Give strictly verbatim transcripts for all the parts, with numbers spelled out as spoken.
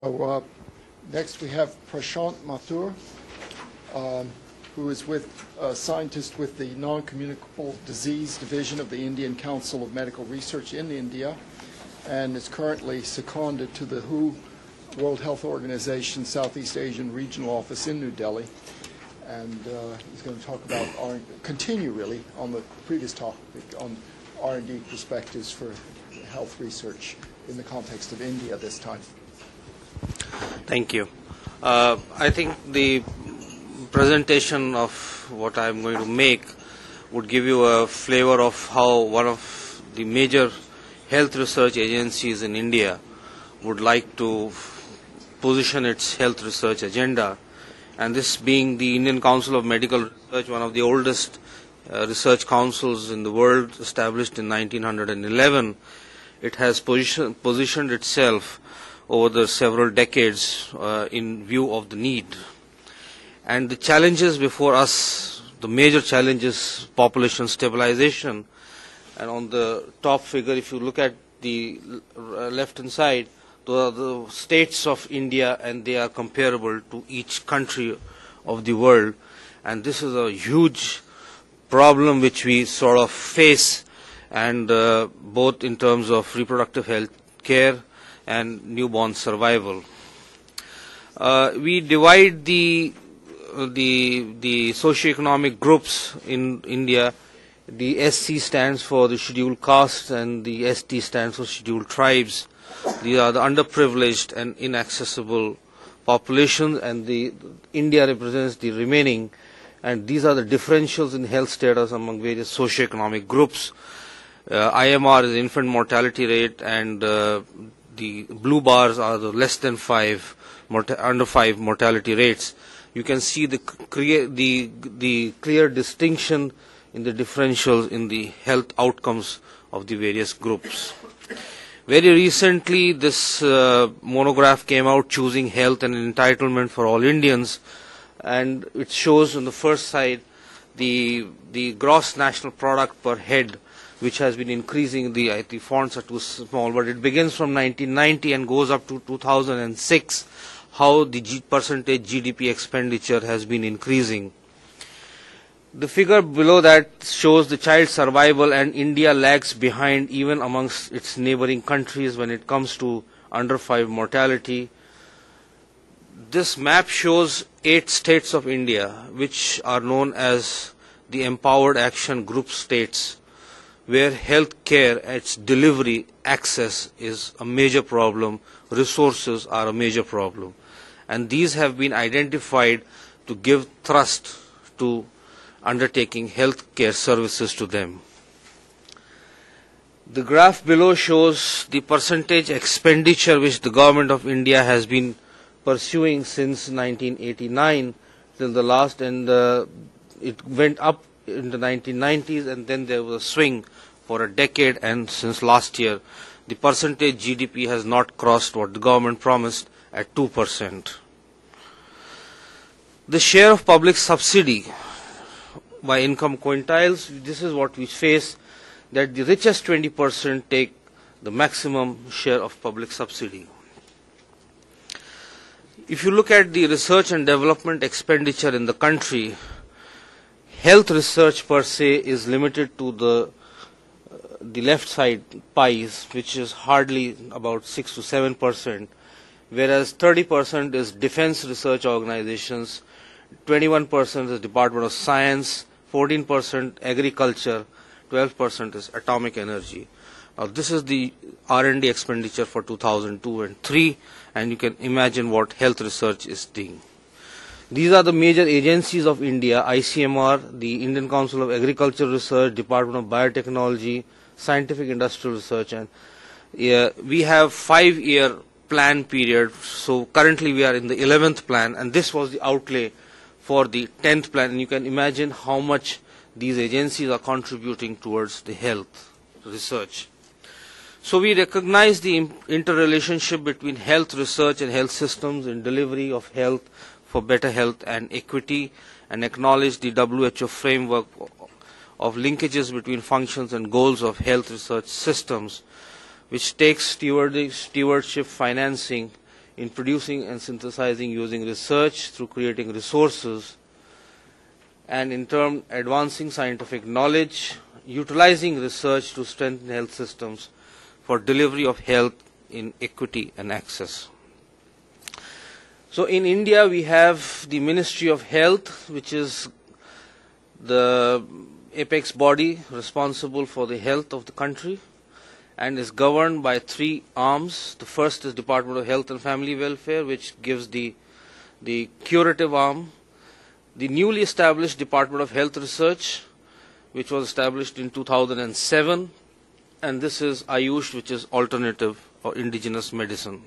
So, uh, next we have Prashant Mathur, um, who is with a scientist with the Non-Communicable Disease Division of the Indian Council of Medical Research in India, and is currently seconded to the W H O World Health Organization Southeast Asian Regional Office in New Delhi. And uh, he's going to talk about, R continue really on the previous topic on R and D perspectives for health research in the context of India this time. Thank you. Uh, I think the presentation of what I am going to make would give you a flavor of how one of the major health research agencies in India would like to position its health research agenda, and this being the Indian Council of Medical Research, one of the oldest uh, research councils in the world, established in nineteen eleven. It has position, positioned itself over the several decades uh, in view of the need. And the challenges before us, the major challenges, population stabilization. And on the top figure, if you look at the left-hand side, the, the states of India, and they are comparable to each country of the world. And this is a huge problem which we sort of face, and uh, both in terms of reproductive health care and newborn survival. Uh, we divide the uh, the the socioeconomic groups in India. The S C stands for the scheduled castes, and the S T stands for scheduled tribes. These are the underprivileged and inaccessible populations, and the India represents the remaining. And these are the differentials in health status among various socioeconomic groups. Uh, I M R is infant mortality rate, and uh, the blue bars are the less than five, under five mortality rates. You can see the, the, the clear distinction in the differentials in the health outcomes of the various groups. Very recently, this uh, monograph came out, Choosing Health and Entitlement for All Indians, and it shows on the first side the, the gross national product per head, which has been increasing. The, uh, the fonts are too small, but it begins from nineteen ninety and goes up to two thousand six, how the G percentage G D P expenditure has been increasing. The figure below that shows the child survival, and India lags behind even amongst its neighboring countries when it comes to under five mortality. This map shows eight states of India, which are known as the Empowered Action Group states, where health care, its delivery, access is a major problem, resources are a major problem. And these have been identified to give thrust to undertaking health care services to them. The graph below shows the percentage expenditure which the government of India has been pursuing since nineteen eighty-nine till the last, and uh, it went up in the nineteen nineties, and then there was a swing for a decade, and since last year the percentage G D P has not crossed what the government promised at two percent. The share of public subsidy by income quintiles, this is what we face, that the richest twenty percent take the maximum share of public subsidy. If you look at the research and development expenditure in the country, health research per se is limited to the uh, the left side pies, which is hardly about six to seven percent, whereas thirty percent is defense research organizations, twenty-one percent is Department of Science, fourteen percent agriculture, twelve percent is atomic energy. Now this is the R and D expenditure for two thousand two and three, and you can imagine what health research is doing. These are the major agencies of India: I C M R, the Indian Council of Agricultural Research, Department of Biotechnology, Scientific Industrial Research, and uh, we have five-year plan period. So currently we are in the eleventh plan, and this was the outlay for the tenth plan, and you can imagine how much these agencies are contributing towards the health research. So we recognize the interrelationship between health research and health systems in delivery of health for better health and equity, and acknowledge the W H O framework of linkages between functions and goals of health research systems, which takes stewardship, financing, in producing and synthesizing using research through creating resources, and in turn advancing scientific knowledge, utilizing research to strengthen health systems for delivery of health in equity and access. So in India we have the Ministry of Health, which is the apex body responsible for the health of the country and is governed by three arms. The first is Department of Health and Family Welfare, which gives the, the curative arm. The newly established Department of Health Research, which was established in two thousand seven, and this is Ayush, which is alternative or indigenous medicine.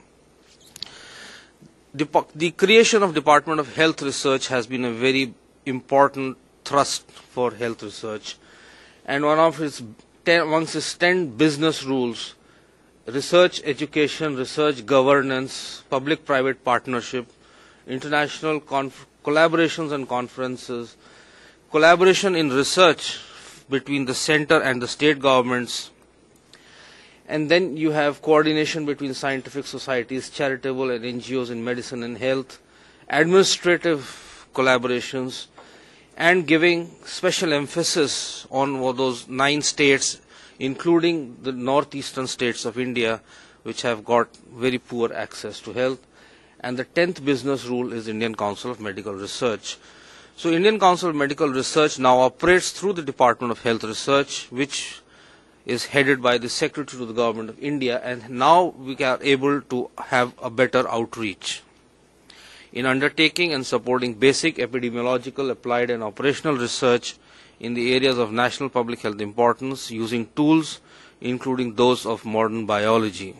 The, the creation of Department of Health Research has been a very important thrust for health research, and one of its ten, amongst its ten business rules, research education, research governance, public-private partnership, international conf collaborations and conferences, collaboration in research between the center and the state governments, and then you have coordination between scientific societies, charitable and N G Os in medicine and health, administrative collaborations, and giving special emphasis on those nine states, including the northeastern states of India, which have got very poor access to health. And the tenth business rule is Indian Council of Medical Research. So Indian Council of Medical Research now operates through the Department of Health Research, which is headed by the Secretary to the Government of India, and now we are able to have a better outreach in undertaking and supporting basic epidemiological, applied and operational research in the areas of national public health importance using tools including those of modern biology.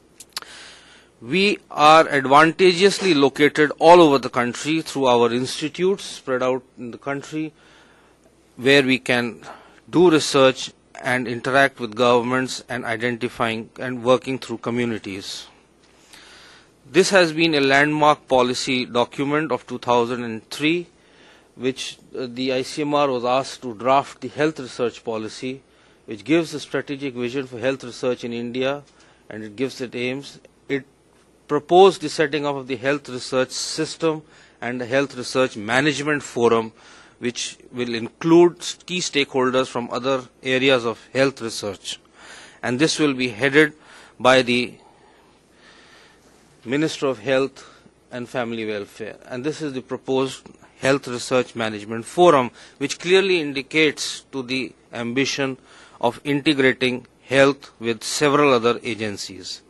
We are advantageously located all over the country through our institutes spread out in the country, where we can do research and interact with governments and identifying and working through communities. This has been a landmark policy document of two thousand three, which uh, the I C M R was asked to draft the health research policy, which gives a strategic vision for health research in India, and it gives it aims. It proposed the setting up of the health research system and the health research management forum, which will include key stakeholders from other areas of health research. And this will be headed by the Minister of Health and Family Welfare. And this is the proposed Health Research Management Forum, which clearly indicates to the ambition of integrating health with several other agencies.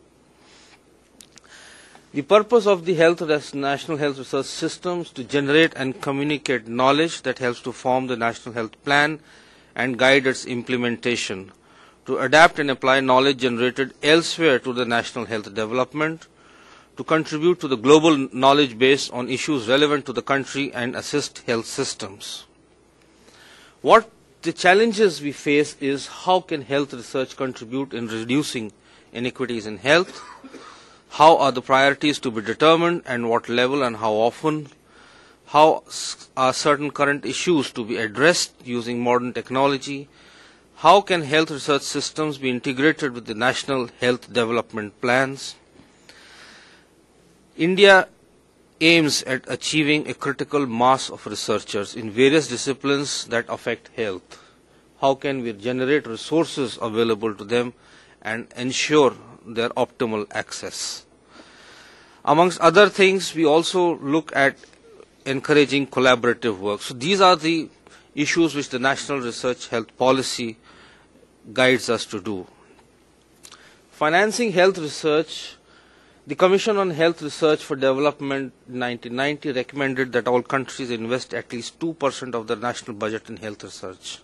The purpose of the health National Health Research Systems to generate and communicate knowledge that helps to form the National Health Plan and guide its implementation, to adapt and apply knowledge generated elsewhere to the national health development, to contribute to the global knowledge base on issues relevant to the country and assist health systems. What the challenges we face is how can health research contribute in reducing inequities in health? How are the priorities to be determined, and what level and how often? How are certain current issues to be addressed using modern technology? How can health research systems be integrated with the national health development plans? India aims at achieving a critical mass of researchers in various disciplines that affect health. How can we generate resources available to them and ensure their optimal access? Amongst other things, we also look at encouraging collaborative work. So these are the issues which the National Research Health Policy guides us to do. Financing health research, the Commission on Health Research for Development in nineteen ninety recommended that all countries invest at least two percent of their national budget in health research.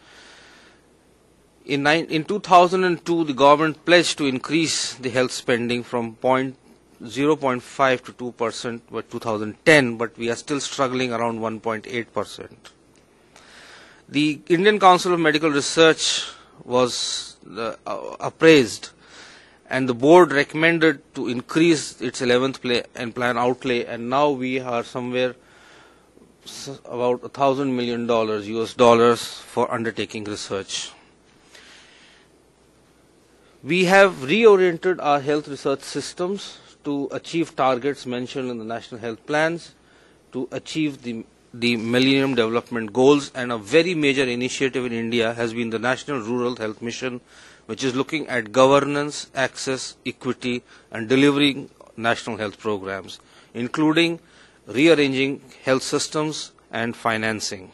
In, in two thousand two, the government pledged to increase the health spending from zero point five to two percent by two thousand ten, but we are still struggling around one point eight percent. The Indian Council of Medical Research was uh, appraised, and the board recommended to increase its eleventh and plan outlay, and now we are somewhere about a thousand million dollars U S dollars for undertaking research. We have reoriented our health research systems to achieve targets mentioned in the national health plans, to achieve the, the Millennium Development Goals, and a very major initiative in India has been the National Rural Health Mission, which is looking at governance, access, equity, and delivering national health programs, including rearranging health systems and financing.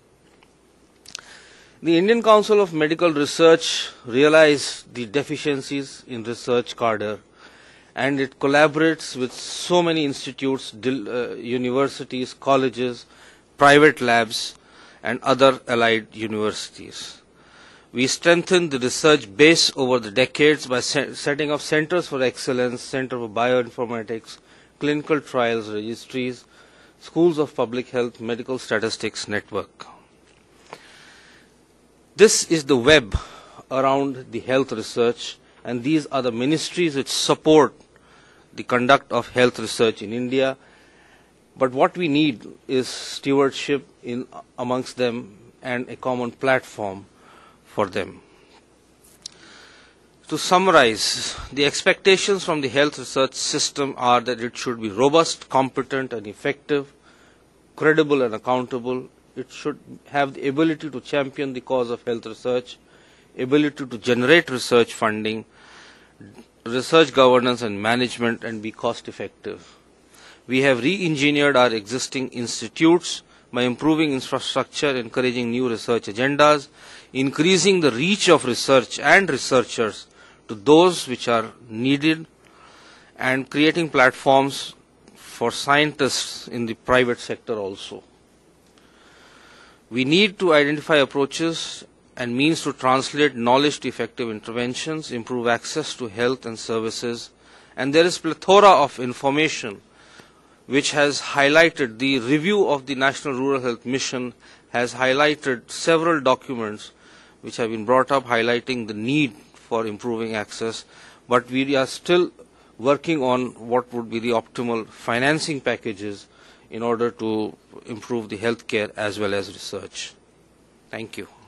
The Indian Council of Medical Research realized the deficiencies in research cadre, and it collaborates with so many institutes, uh, universities, colleges, private labs, and other allied universities. We strengthened the research base over the decades by se setting up centers for excellence, Center for Bioinformatics, clinical trials registries, schools of public health, medical statistics network. This is the web around the health research, and these are the ministries which support the conduct of health research in India. But what we need is stewardship in amongst them and a common platform for them. To summarize, the expectations from the health research system are that it should be robust, competent and effective, credible and accountable. It should have the ability to champion the cause of health research, ability to generate research funding, research governance and management, and be cost effective. We have re-engineered our existing institutes by improving infrastructure, encouraging new research agendas, increasing the reach of research and researchers to those which are needed, and creating platforms for scientists in the private sector also. We need to identify approaches and means to translate knowledge to effective interventions, improve access to health and services, and there is plethora of information which has highlighted. The review of the National Rural Health Mission has highlighted several documents which have been brought up highlighting the need for improving access, but we are still working on what would be the optimal financing packages in order to improve the healthcare as well as research. Thank you.